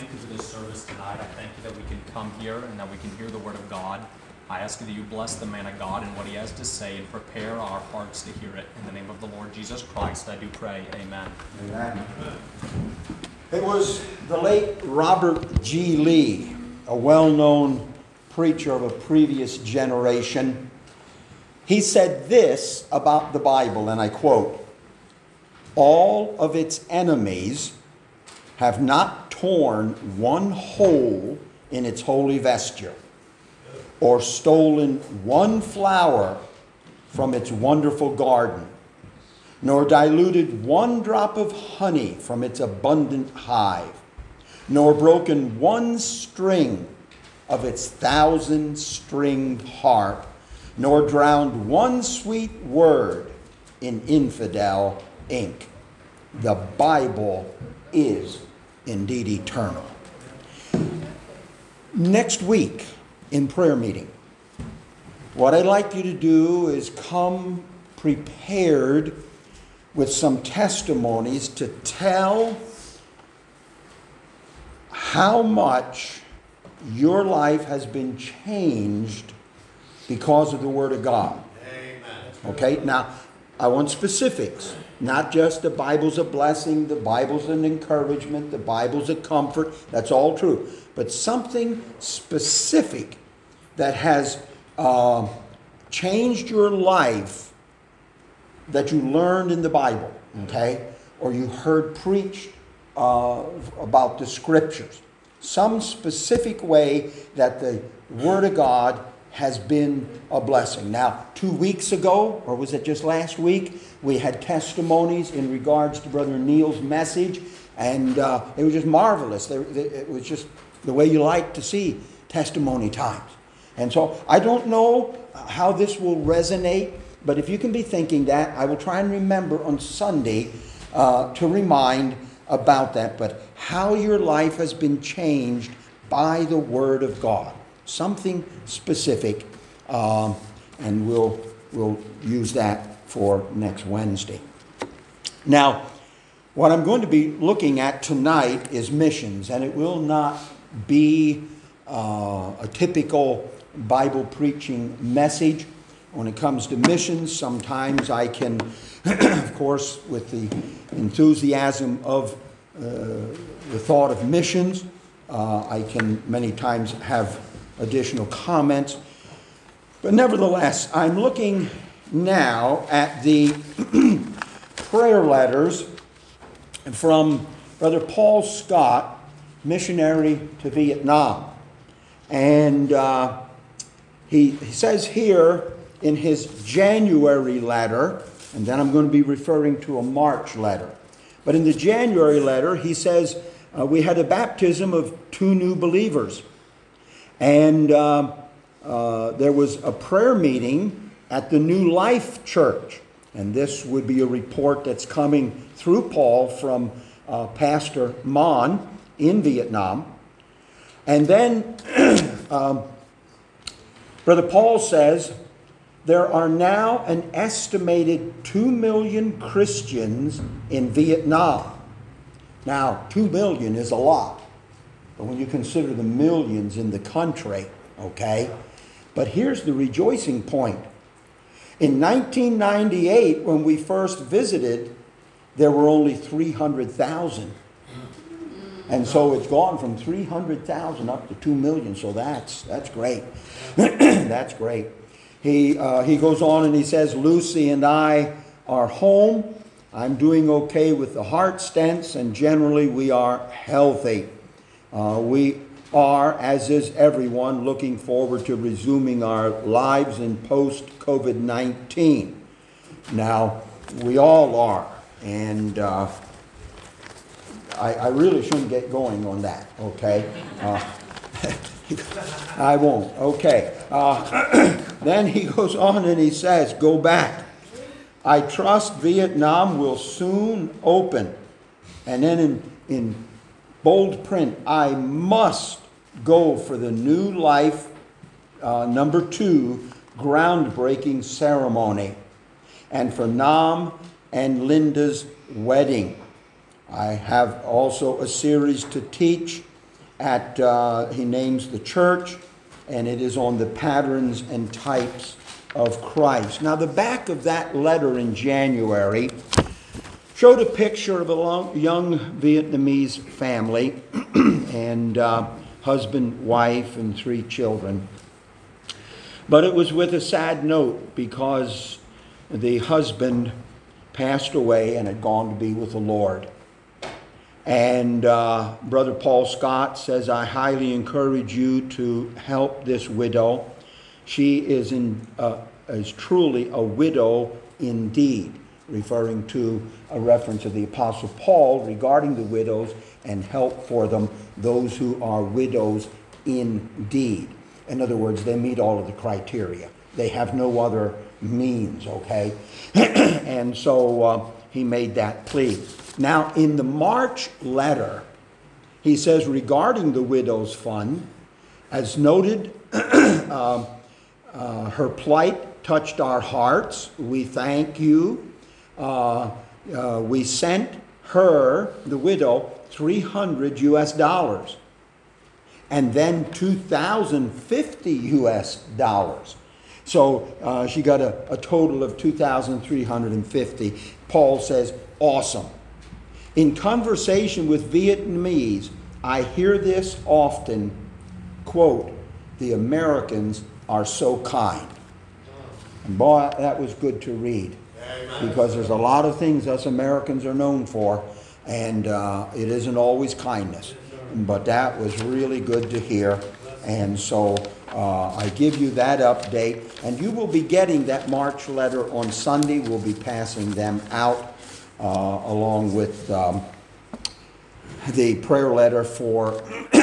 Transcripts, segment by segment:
thank you for this service tonight. I thank you that we can come here and that we can hear the Word of God. I ask you that you bless the man of God and what he has to say and prepare our hearts to hear it. In the name of the Lord Jesus Christ, I do pray. Amen. Amen. It was the late Robert G. Lee, a well-known preacher of a previous generation. He said this about the Bible, and I quote, "All of its enemies have not torn one hole in its holy vesture, or stolen one flower from its wonderful garden, nor diluted one drop of honey from its abundant hive, nor broken one string of its 1,000-stringed harp, nor drowned one sweet word in infidel ink. The Bible is indeed eternal." Next week in prayer meeting, what I'd like you to do is come prepared with some testimonies to tell how much your life has been changed because of the Word of God. Amen. Okay, now I want specifics. Not just the Bible's a blessing, the Bible's an encouragement, the Bible's a comfort. That's all true. But something specific that has changed your life that you learned in the Bible, okay? Or you heard preached about the Scriptures. Some specific way that the Word of God has been a blessing. Now, 2 weeks ago, or was it just last week, we had testimonies in regards to Brother Neil's message, and it was just marvelous. It was just the way you like to see testimony times. And so I don't know how this will resonate, but if you can be thinking that, I will try and remember on Sunday to remind about that. But how your life has been changed by the Word of God. Something specific, and we'll use that for next Wednesday. Now, what I'm going to be looking at tonight is missions, and it will not be a typical Bible preaching message. When it comes to missions, sometimes I can, of course, with the enthusiasm of the thought of missions, I can many times have additional comments. But nevertheless, I'm looking now at the prayer letters from Brother Paul Scott, missionary to Vietnam. And he says here in his January letter, and then I'm going to be referring to a March letter. But in the January letter, he says, we had a baptism of 2 new believers. And there was a prayer meeting at the New Life Church. And this would be a report that's coming through Paul from Pastor Mon in Vietnam. And then Brother Paul says, there are now an estimated 2 million Christians in Vietnam. Now, 2 million is a lot. But when you consider the millions in the country, okay? But here's the rejoicing point. In 1998, when we first visited, there were only 300,000. And so it's gone from 300,000 up to 2 million. So that's great. That's great. He goes on and he says, Lucy and I are home. I'm doing okay with the heart stents, and generally we are healthy. We are, as is everyone, looking forward to resuming our lives in post-COVID-19. Now, we all are, and I really shouldn't get going on that, okay? I won't, okay. Then he goes on and he says, go back. I trust Vietnam will soon open. And then in bold print, I must go for the New Life number 2 groundbreaking ceremony, and for Nam and Linda's wedding. I have also a series to teach he names the church, and it is on the patterns and types of Christ. Now, the back of that letter in January showed a picture of a young Vietnamese family and husband, wife, and 3 children. But it was with a sad note because the husband passed away and had gone to be with the Lord. And Brother Paul Scott says, I highly encourage you to help this widow. She is truly a widow indeed, referring to a reference of the Apostle Paul regarding the widows and help for them, those who are widows indeed. In other words, they meet all of the criteria. They have no other means, okay? And so he made that plea. Now, in the March letter, he says regarding the widow's fund, as noted, her plight touched our hearts. We thank you. We sent her, the widow, $300 and then 2,050 US. So she got a total of 2,350. Paul says, awesome. In conversation with Vietnamese, I hear this often, quote, the Americans are so kind. And boy, that was good to read. Because there's a lot of things us Americans are known for, and it isn't always kindness. But that was really good to hear. And so I give you that update. And you will be getting that March letter on Sunday. We'll be passing them out along with the prayer letter for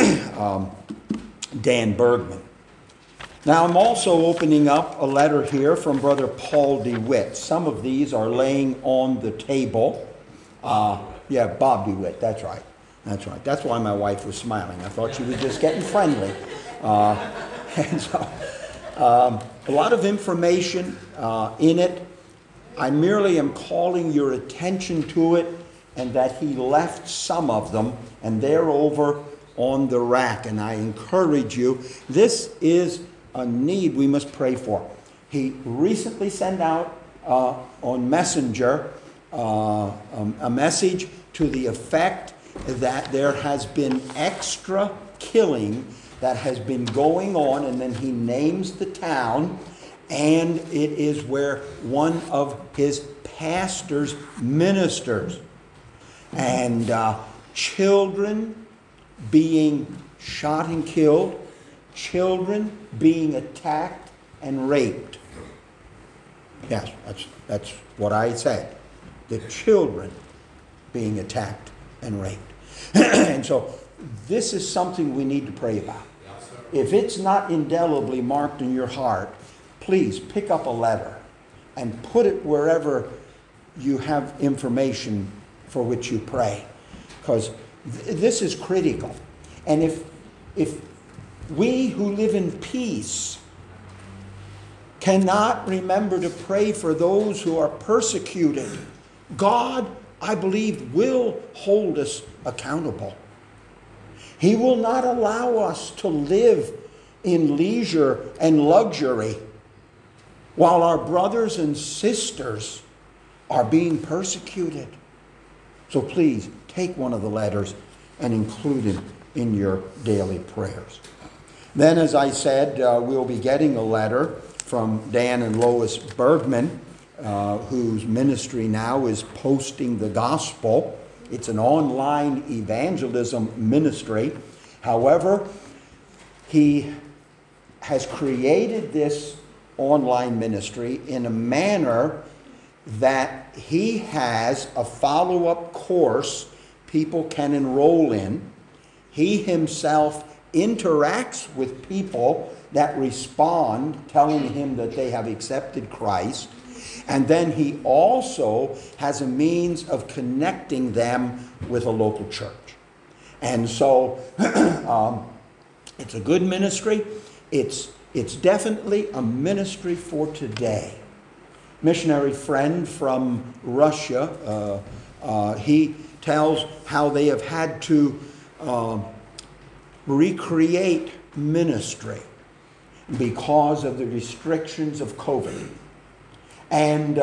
Dan Bergman. Now, I'm also opening up a letter here from Brother Paul DeWitt. Some of these are laying on the table. Yeah, Bob DeWitt, that's right. That's right. That's why my wife was smiling. I thought she was just getting friendly. And so, a lot of information in it. I merely am calling your attention to it, and that he left some of them, and they're over on the rack. And I encourage you, this is a need we must pray for. He recently sent out on Messenger a message to the effect that there has been extra killing that has been going on, and then he names the town, and it is where one of his pastor's ministers, and children being shot and killed, children being attacked and raped. Yes, that's what I said. The children being attacked and raped. And so this is something we need to pray about. If it's not indelibly marked in your heart, please pick up a letter and put it wherever you have information for which you pray. Because this is critical. And if we who live in peace cannot remember to pray for those who are persecuted, God, I believe, will hold us accountable. He will not allow us to live in leisure and luxury while our brothers and sisters are being persecuted. So please take one of the letters and include it in your daily prayers. Then, as I said, we'll be getting a letter from Dan and Lois Bergman, whose ministry now is Posting the Gospel. It's an online evangelism ministry. However, he has created this online ministry in a manner that he has a follow-up course people can enroll in. He himself interacts with people that respond, telling him that they have accepted Christ. And then he also has a means of connecting them with a local church. And so it's a good ministry. It's definitely a ministry for today. Missionary friend from Russia, he tells how they have had to recreate ministry because of the restrictions of COVID. And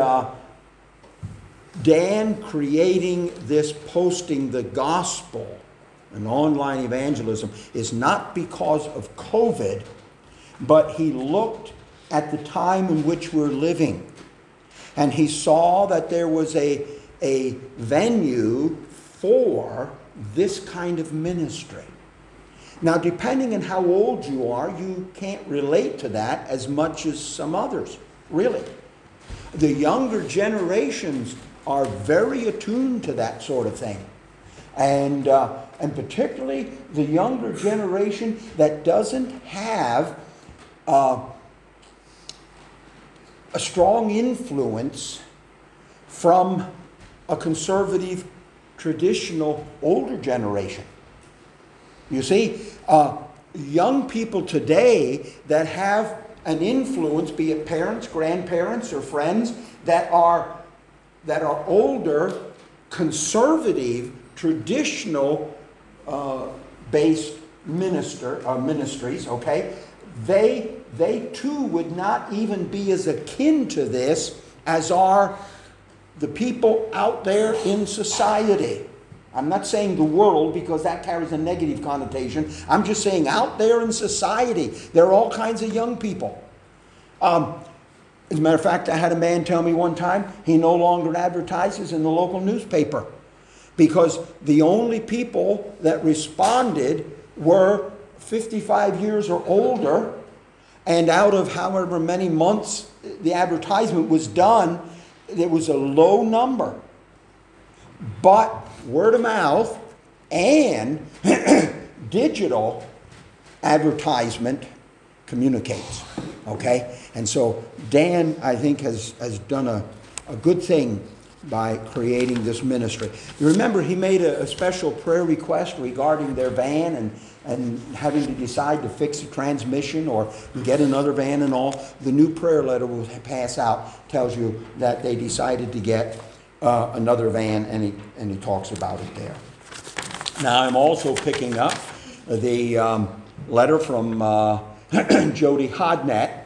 Dan creating this, posting the gospel and online evangelism is not because of COVID, but he looked at the time in which we're living. And he saw that there was a venue for this kind of ministry. Now, depending on how old you are, you can't relate to that as much as some others, really. The younger generations are very attuned to that sort of thing. And particularly the younger generation that doesn't have a strong influence from a conservative, traditional, older generation. You see, young people today that have an influence, be it parents, grandparents, or friends, that are older, conservative, traditional based ministries, okay? They too would not even be as akin to this as are the people out there in society. I'm not saying the world, because that carries a negative connotation. I'm just saying out there in society, there are all kinds of young people. As a matter of fact, I had a man tell me one time he no longer advertises in the local newspaper because the only people that responded were 55 years or older, and out of however many months the advertisement was done, there was a low number. But word of mouth and digital advertisement communicates. Okay? And so Dan, I think, has done a good thing by creating this ministry. You remember he made a special prayer request regarding their van and having to decide to fix the transmission or get another van and all. The new prayer letter will pass out, tells you that they decided to get another van, and he talks about it there. Now I'm also picking up the letter from Jody Hodnett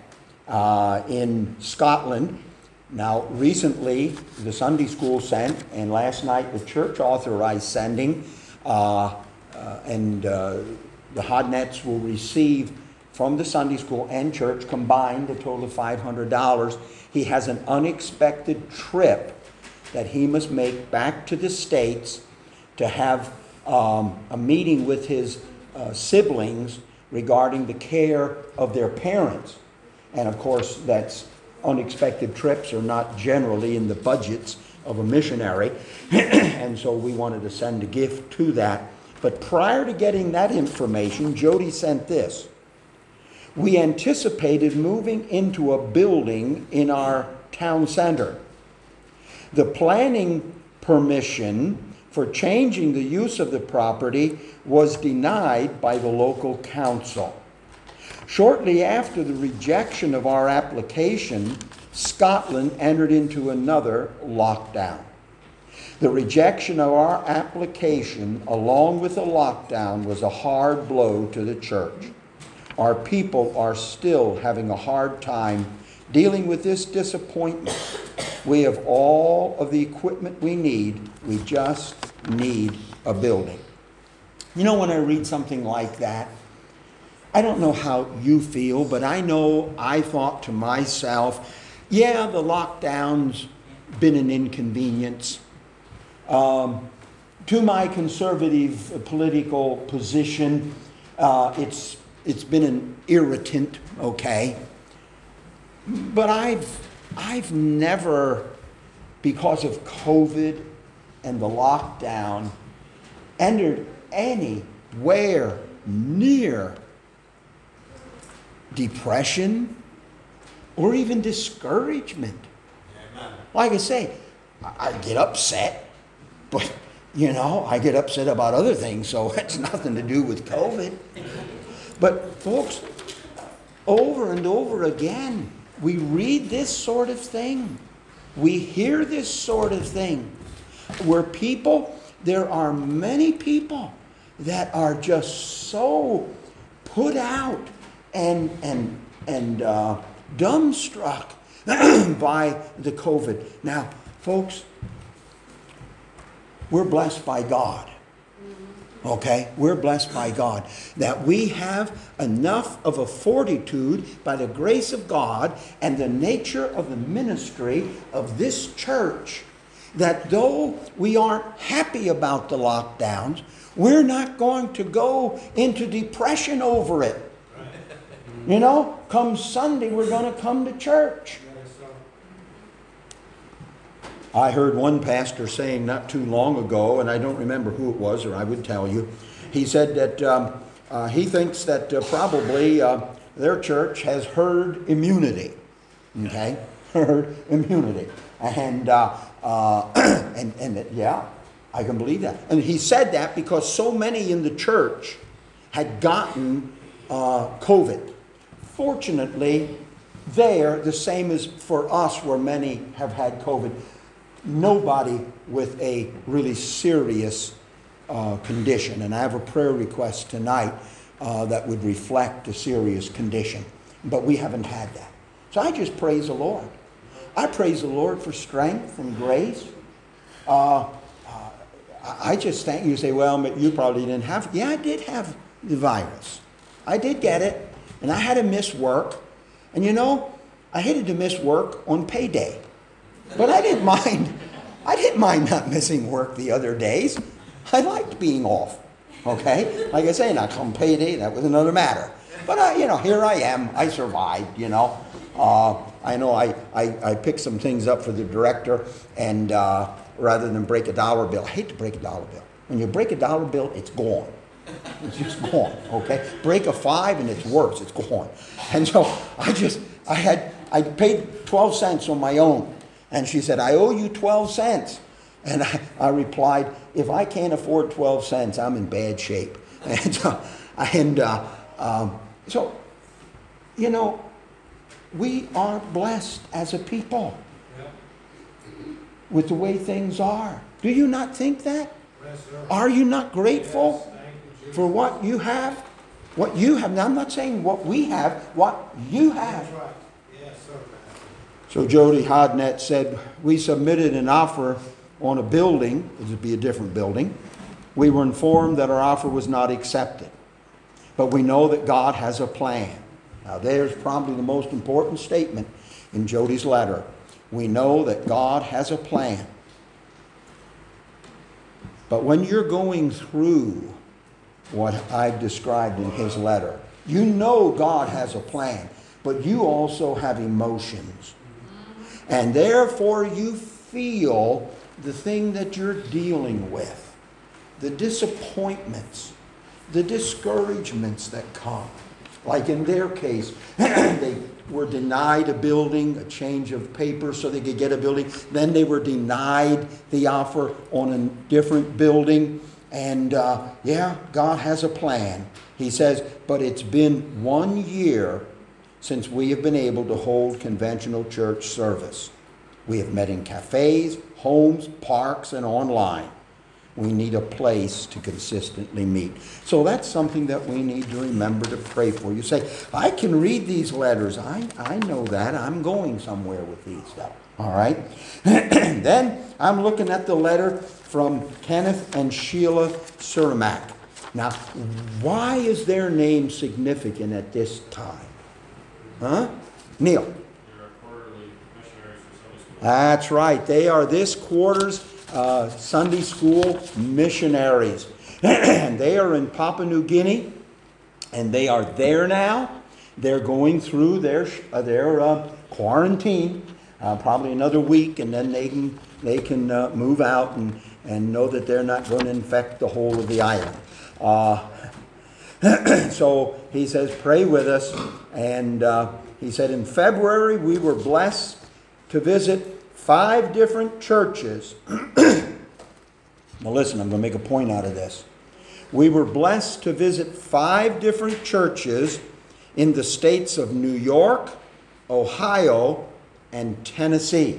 in Scotland. Now recently the Sunday school sent, and last night the church authorized sending, and the Hodnetts will receive from the Sunday school and church combined a total of $500. He has an unexpected trip that he must make back to the States to have a meeting with his siblings regarding the care of their parents. And of course, that's unexpected trips are not generally in the budgets of a missionary. And so we wanted to send a gift to that. But prior to getting that information, Jody sent this. We anticipated moving into a building in our town center. The planning permission for changing the use of the property was denied by the local council. Shortly after the rejection of our application, Scotland entered into another lockdown. The rejection of our application, along with the lockdown, was a hard blow to the church. Our people are still having a hard time dealing with this disappointment. We have all of the equipment we need. We just need a building. You know, when I read something like that, I don't know how you feel, but I know I thought to myself, yeah, the lockdown's been an inconvenience. To my conservative political position, it's been an irritant, okay? But I've never, because of COVID and the lockdown, entered anywhere near depression or even discouragement. Like I say, I get upset, but I get upset about other things, so it's nothing to do with COVID. But folks, over and over again, we read this sort of thing. We hear this sort of thing. Where there are many people that are just so put out and dumbstruck by the COVID. Now, folks, we're blessed by God. Okay? We're blessed by God that we have enough of a fortitude by the grace of God and the nature of the ministry of this church that though we aren't happy about the lockdowns, we're not going to go into depression over it. You know, come Sunday, we're going to come to church. I heard one pastor saying not too long ago, and I don't remember who it was, or I would tell you. He said that he thinks that probably their church has herd immunity. Okay? Herd immunity. And yeah, I can believe that. And he said that because so many in the church had gotten COVID. Fortunately, there, the same as for us where many have had COVID, nobody with a really serious condition. And I have a prayer request tonight that would reflect a serious condition. But we haven't had that. So I just praise the Lord. I praise the Lord for strength and grace. I just thank you. Say, well, you probably didn't have. Yeah, I did have the virus. I did get it. And I had to miss work. And you know, I hated to miss work on payday. But I didn't mind. I didn't mind not missing work the other days. I liked being off. Okay? Like I say, now come payday, that was another matter. But here I am. I survived, you know. I know I picked some things up for the director, and rather than break a dollar bill. I hate to break a dollar bill. When you break a dollar bill, it's gone. It's just gone, okay? Break a 5 and it's worse. It's gone. And so I paid 12 cents on my own. And she said, I owe you 12 cents. And I replied, if I can't afford 12 cents, I'm in bad shape. And so, you know, we are blessed as a people with the way things are. Do you not think that? Yes, sir. Are you not grateful Yes, thank you, for what you have? What you have. Now, I'm not saying what we have, what you have. That's right. Yes, sir. So Jody Hodnett said, we submitted an offer on a building. It would be a different building. We were informed that our offer was not accepted. But we know that God has a plan. Now, there's probably the most important statement in Jody's letter. We know that God has a plan. But when you're going through what I've described in his letter, you know God has a plan, but you also have emotions. And therefore you feel the thing that you're dealing with, the disappointments, the discouragements that come. Like in their case, they were denied a building, a change of paper so they could get a building. Then they were denied the offer on a different building. And God has a plan. He says, but it's been 1 year since we have been able to hold conventional church service. We have met in cafes, homes, parks, and online. We need a place to consistently meet. So that's something that we need to remember to pray for. You say, I can read these letters. I know that. I'm going somewhere with these stuff. All right? Then I'm looking at the letter from Kenneth and Sheila Cermak. Now, why is their name significant at this time? Huh? Neil. They're quarterly missionaries for Sunday school. That's right. They are this quarter's Sunday school missionaries. And they are in Papua New Guinea. And they are there now. They're going through their quarantine. Probably another week. And then they can move out and know that they're not going to infect the whole of the island. So he says, pray with us. And he said, in February we were blessed to visit 5 different churches. Now listen, I'm going to make a point out of this. We were blessed to visit 5 different churches in the states of New York, Ohio, and Tennessee.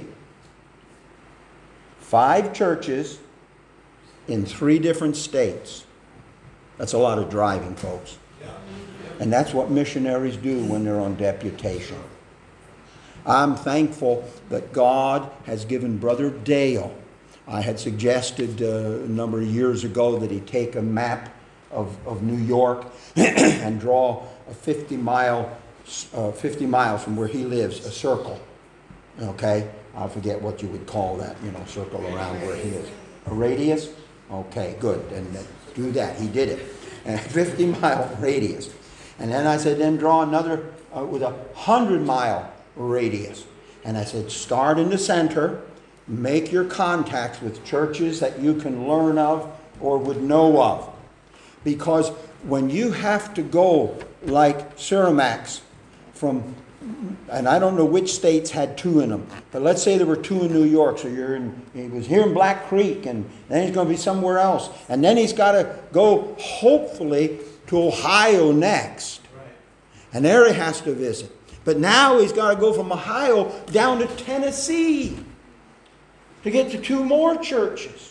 5 churches in 3 different states. That's a lot of driving, folks. Yeah. And that's what missionaries do when they're on deputation. I'm thankful that God has given Brother Dale. I had suggested a number of years ago that he take a map of New York and draw a 50 miles from where he lives, a circle. Okay? I forget what you would call that, circle around where he is. A radius? Okay, good. And do that. He did it. A 50-mile radius. And then I said, then draw another with a 100-mile radius. And I said, start in the center, make your contacts with churches that you can learn of or would know of. Because when you have to go like Suramax from, and I don't know which states had 2 in them, but let's say there were 2 in New York, so he was here in Black Creek, and then he's going to be somewhere else. And then he's got to go, hopefully, to Ohio next. Right. And there he has to visit. But now he's got to go from Ohio down to Tennessee to get to 2 more churches.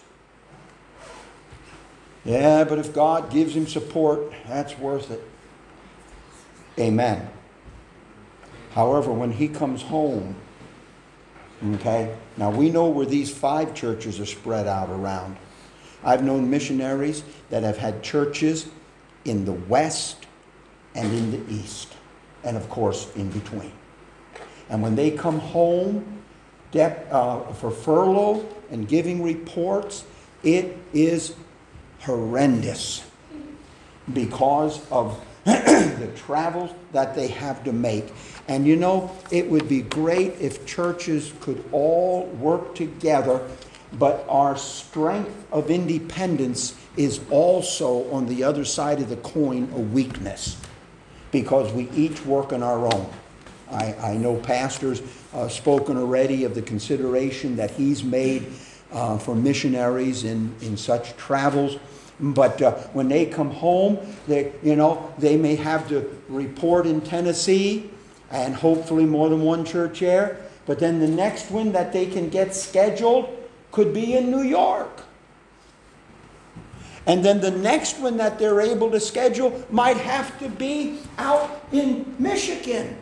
Yeah, but if God gives him support, that's worth it. Amen. However, when he comes home, okay, now we know where these 5 churches are spread out around. I've known missionaries that have had churches in the west and in the east, and of course in between. And when they come home for furlough and giving reports, it is horrendous because of the travels that they have to make. And it would be great if churches could all work together, but our strength of independence is also, on the other side of the coin, a weakness, because we each work on our own. I know pastors spoken already of the consideration that he's made for missionaries in such travels. But when they come home, they may have to report in Tennessee, and hopefully more than one church there. But then the next one that they can get scheduled could be in New York. And then the next one that they're able to schedule might have to be out in Michigan.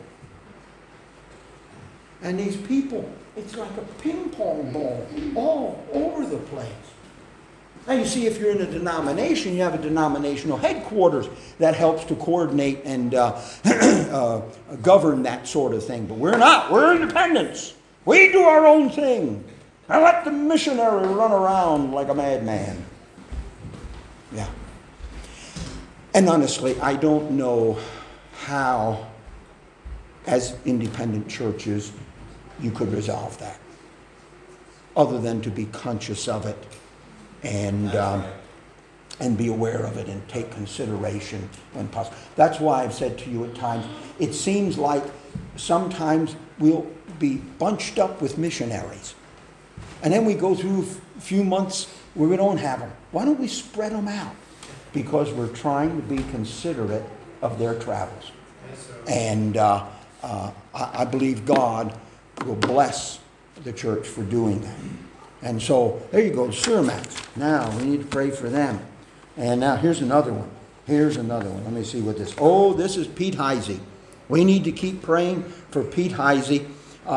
And these people, it's like a ping pong ball all over the place. Now you see, if you're in a denomination, you have a denominational headquarters that helps to coordinate and govern that sort of thing. But we're not. We're independents. We do our own thing. I let the missionary run around like a madman. Yeah. And honestly, I don't know how, as independent churches, you could resolve that, other than to be conscious of it and be aware of it and take consideration when possible. That's why I've said to you at times, it seems like sometimes we'll be bunched up with missionaries, and then we go through a few months where we don't have them. Why don't we spread them out? Because we're trying to be considerate of their travels. Yes, sir. And I believe God will bless the church for doing that. And so, there you go, Suramax. Now, we need to pray for them. And now, here's another one. Let me see what this... Oh, this is Pete Heisey. We need to keep praying for Pete Heisey.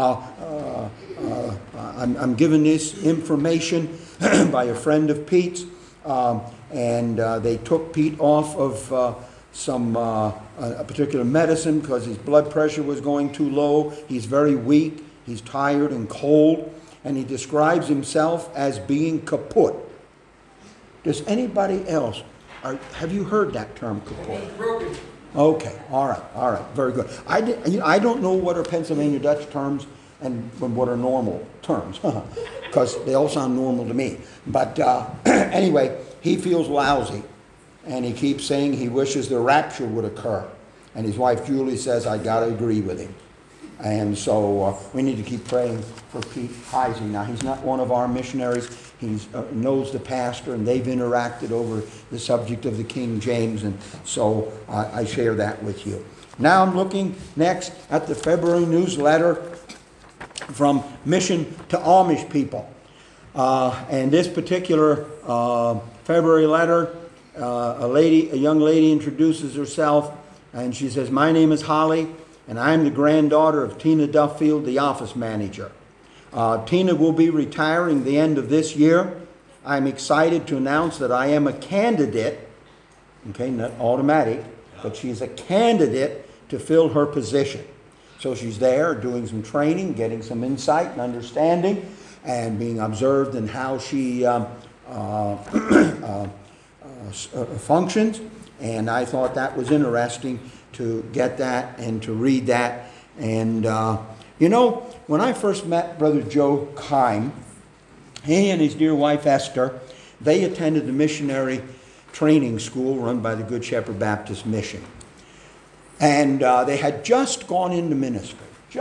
I'm given this information by a friend of Pete's. And they took Pete off of a particular medicine because his blood pressure was going too low. He's very weak. He's tired and cold. And he describes himself as being kaput. Does anybody else, have you heard that term, kaput? Broken. Okay, all right, very good. I don't know what are Pennsylvania Dutch terms and what are normal terms, because they all sound normal to me. But anyway, he feels lousy, and he keeps saying he wishes the rapture would occur. And his wife Julie says, I got to agree with him. And so we need to keep praying for Pete Heisey. Now, he's not one of our missionaries. He knows the pastor, and they've interacted over the subject of the King James, and so I share that with you. Now I'm looking next at the February newsletter from Mission to Amish People. And this particular February letter a young lady introduces herself, and she says, "My name is Holly, and I'm the granddaughter of Tina Duffield, the office manager. Tina will be retiring the end of this year. I'm excited to announce that I am a candidate," okay, not automatic, but she's a candidate to fill her position. So she's there doing some training, getting some insight and understanding, and being observed in how she functions. And I thought that was interesting to get that and to read that. And, when I first met Brother Joe Keim, he and his dear wife Esther, they attended the missionary training school run by the Good Shepherd Baptist Mission. And they had just gone into ministry.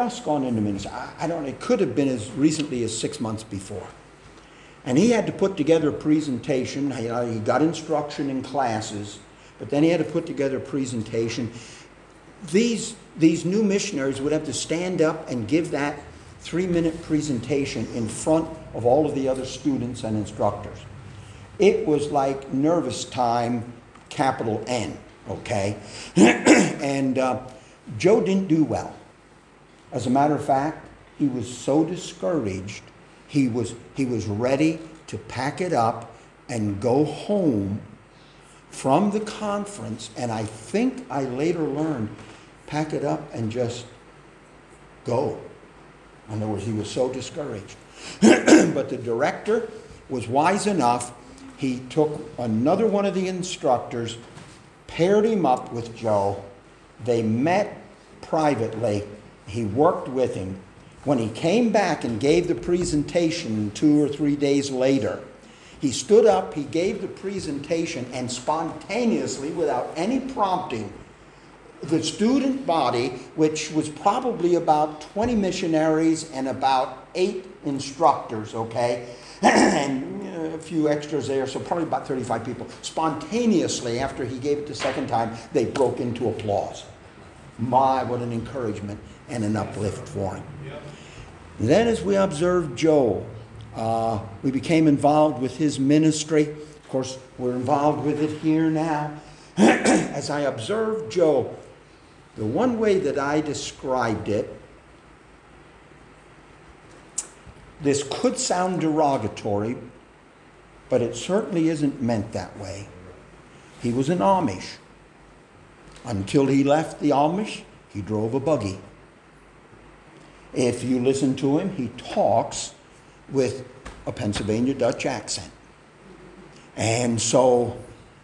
I don't know, it could have been as recently as 6 months before. And he had to put together a presentation. He got instruction in classes, but then he had to put together a presentation. These new missionaries would have to stand up and give that 3-minute presentation in front of all of the other students and instructors. It was like nervous time, capital N, okay? And Joe didn't do well. As a matter of fact, he was so discouraged, he was ready to pack it up and go home from the conference. And I think I later learned, pack it up and just go. In other words, he was so discouraged. But the director was wise enough. He took another one of the instructors, paired him up with Joe. They met privately. He worked with him. When he came back and gave the presentation 2 or 3 days later, he stood up, he gave the presentation, and spontaneously, without any prompting, the student body, which was probably about 20 missionaries and about 8 instructors, okay, and a few extras there, so probably about 35 people, spontaneously, after he gave it the second time, they broke into applause. My, what an encouragement and an uplift for him. Then as we observed Joe, we became involved with his ministry. Of course, we're involved with it here now. As I observed Joe, the one way that I described it, this could sound derogatory, but it certainly isn't meant that way. He was an Amish. Until he left the Amish, he drove a buggy. If you listen to him, he talks with a Pennsylvania Dutch accent. And so,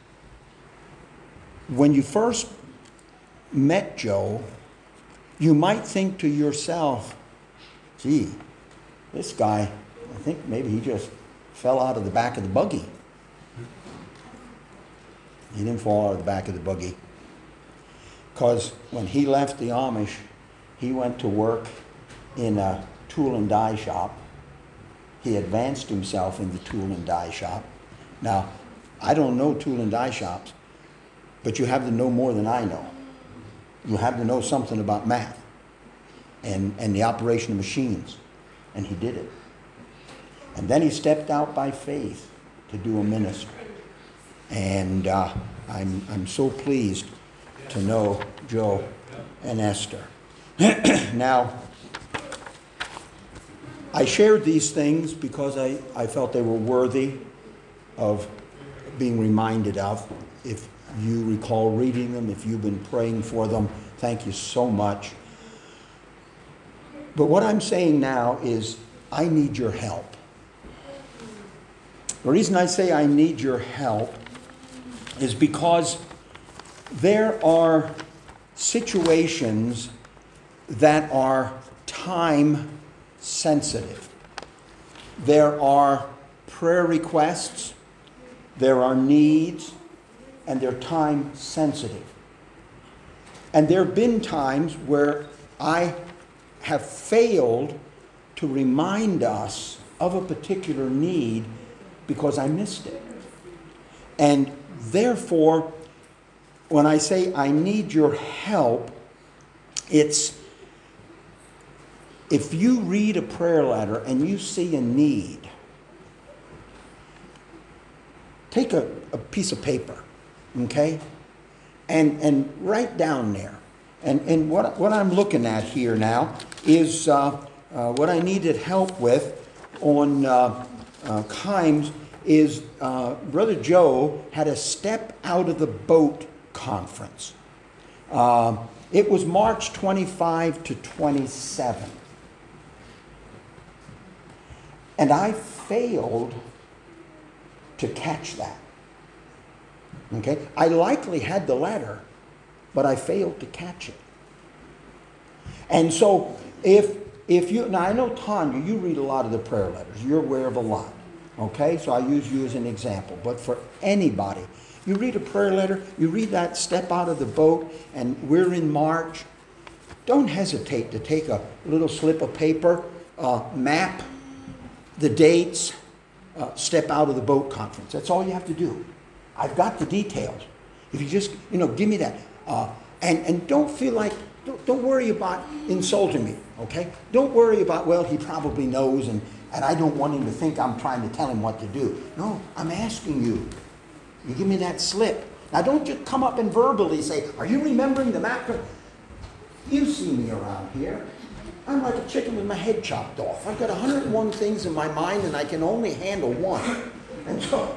when you first met Joe, you might think to yourself, gee, this guy, I think maybe he just fell out of the back of the buggy. He didn't fall out of the back of the buggy. Because when he left the Amish, he went to work in a tool and die shop. He advanced himself in the tool and die shop. Now, I don't know tool and die shops, but you have to know more than I know. You have to know something about math and the operation of machines. And he did it. And then he stepped out by faith to do a ministry. And I'm so pleased to know Joe and Esther. Now, I shared these things because I felt they were worthy of being reminded of. If you recall reading them, if you've been praying for them, thank you so much. But what I'm saying now is I need your help. The reason I say I need your help is because there are situations that are time sensitive. There are prayer requests, there are needs, and they're time sensitive. And there have been times where I have failed to remind us of a particular need because I missed it. And therefore, when I say I need your help, it's if you read a prayer letter and you see a need, take a piece of paper Okay? And write down there. And what I'm looking at here now is what I needed help with on Kimes is Brother Joe had a Step Out of the Boat conference. It was March 25 to 27. And I failed to catch that. Okay? I likely had the letter, but I failed to catch it. And so if you, now I know Tanya, you read a lot of the prayer letters. You're aware of a lot. Okay? So I use you as an example. But for anybody, you read a prayer letter, you read that Step Out of the Boat, and we're in March, don't hesitate to take a little slip of paper, map the dates, Step Out of the Boat conference. That's all you have to do. I've got the details. If you just, give me that. And don't feel like, don't worry about insulting me, okay? Don't worry about, well, he probably knows and I don't want him to think I'm trying to tell him what to do. No, I'm asking you. You give me that slip. Now don't just come up and verbally say, are you remembering the map? You see me around here. I'm like a chicken with my head chopped off. I've got 101 things in my mind and I can only handle one. And so,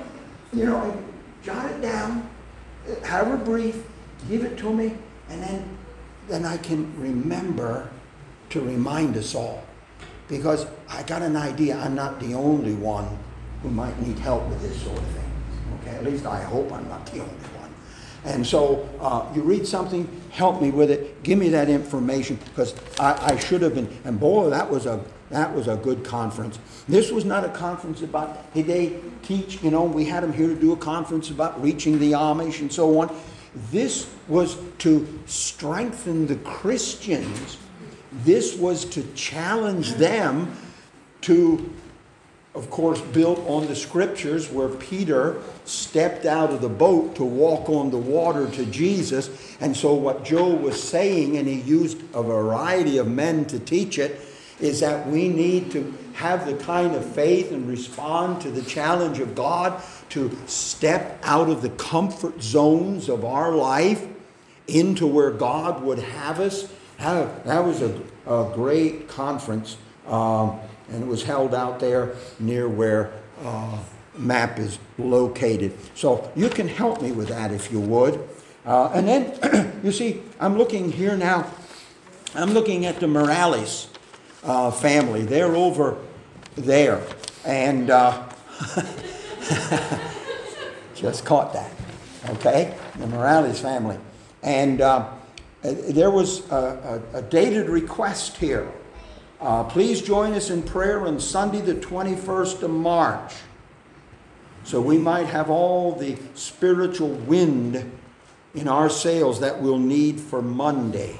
jot it down, however brief, give it to me, and then I can remember to remind us all. Because I got an idea I'm not the only one who might need help with this sort of thing. Okay, at least I hope I'm not the only one. And so you read something, help me with it, give me that information, because I should have been, and boy, that was a good conference. This was not a conference about, hey, they teach, we had them here to do a conference about reaching the Amish and so on. This was to strengthen the Christians. This was to challenge them to, of course, built on the scriptures where Peter stepped out of the boat to walk on the water to Jesus. And so what Joe was saying, and he used a variety of men to teach it, is that we need to have the kind of faith and respond to the challenge of God to step out of the comfort zones of our life into where God would have us. That was a great conference, and it was held out there near where MAP is located. So you can help me with that if you would. And then, you see, I'm looking here now, I'm looking at the Morales family. They're over there. And just caught that. Okay? The Morales family. And there was a dated request here. Please join us in prayer on Sunday the 21st of March. So we might have all the spiritual wind in our sails that we'll need for Monday.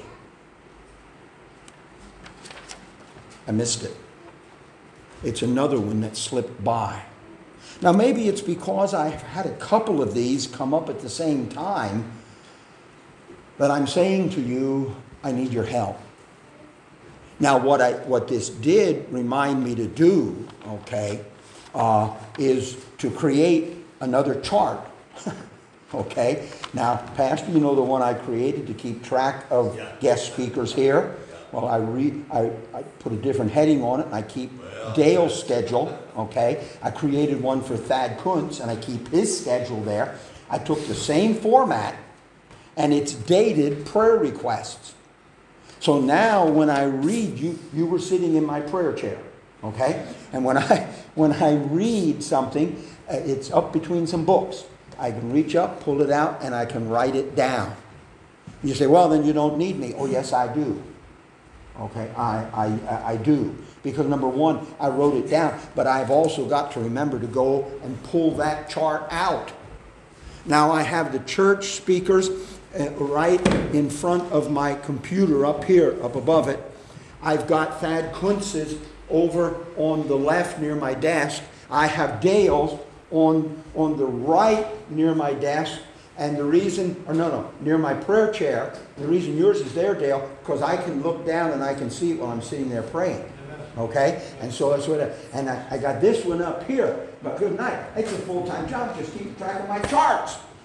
I missed it. It's another one that slipped by. Now maybe it's because I've had a couple of these come up at the same time, but I'm saying to you, I need your help. Now what this did remind me to do, okay, is to create another chart. Okay? Now, Pastor, you know the one I created to keep track of guest speakers here? Well, I put a different heading on it, and I keep Dale's schedule, okay? I created one for Thad Kuntz, and I keep his schedule there. I took the same format, and it's dated prayer requests. So now when I read, you were sitting in my prayer chair, okay? And when I read something, it's up between some books. I can reach up, pull it out, and I can write it down. You say, well, then you don't need me. Oh, yes, I do. Okay, I do. Because number one, I wrote it down, but I've also got to remember to go and pull that chart out. Now I have the church speakers right in front of my computer up here, up above it. I've got Thad Kuntz's over on the left near my desk. I have Dale's on the right near my desk. And the reason, near my prayer chair, the reason yours is there, Dale, because I can look down and I can see it while I'm sitting there praying. Okay? And so that's what I got this one up here. But good night. It's a full-time job, just keep track of my charts.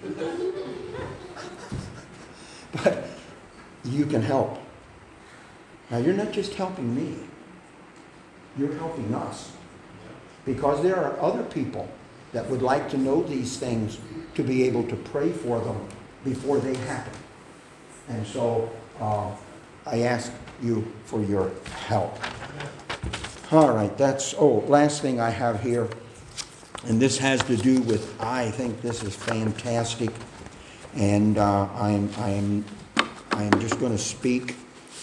But you can help. Now, you're not just helping me. You're helping us. Because there are other people that would like to know these things to be able to pray for them before they happen. And so I ask you for your help. All right, last thing I have here, and this has to do with, I think this is fantastic, and I am just going to speak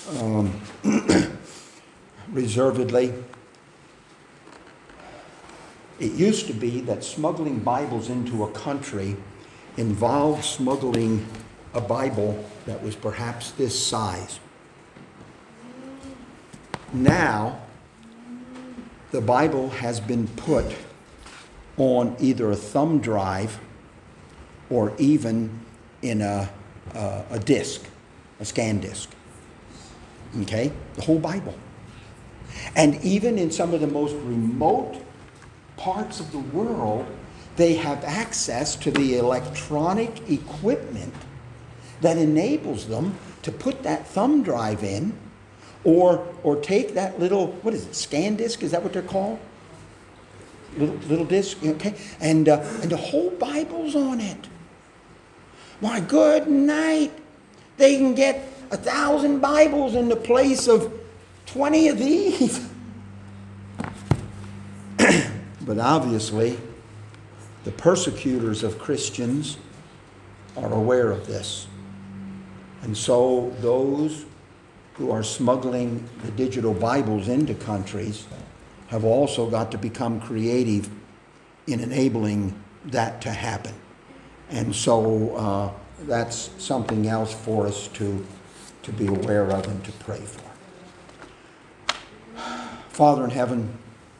reservedly. It used to be that smuggling Bibles into a country involved smuggling a Bible that was perhaps this size. Now, the Bible has been put on either a thumb drive or even in a disc, a scan disc. Okay? The whole Bible. And even in some of the most remote parts of the world, they have access to the electronic equipment that enables them to put that thumb drive in or take that little, what is it, scan disc? Is that what they're called? Little disc, okay? And the whole Bible's on it. My good night. They can get 1,000 Bibles in the place of 20 of these. But obviously, the persecutors of Christians are aware of this. And so those who are smuggling the digital Bibles into countries have also got to become creative in enabling that to happen. And so that's something else for us to be aware of and to pray for. Father in heaven,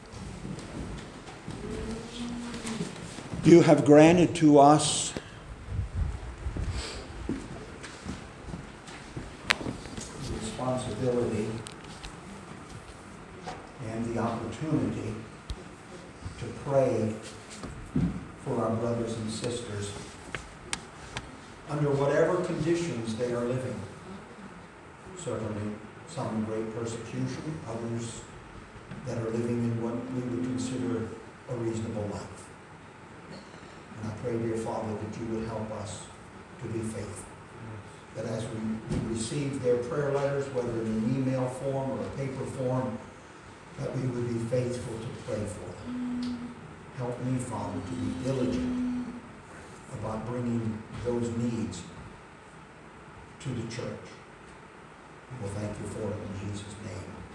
you have granted to us the responsibility and the opportunity to pray for our brothers and sisters under whatever conditions they are living. Certainly some in great persecution, others that are living in what we would consider a reasonable life. And I pray, dear Father, that you would help us to be faithful. That as we receive their prayer letters, whether in an email form or a paper form, that we would be faithful to pray for them. Help me, Father, to be diligent about bringing those needs to the church. We'll thank you for it in Jesus' name.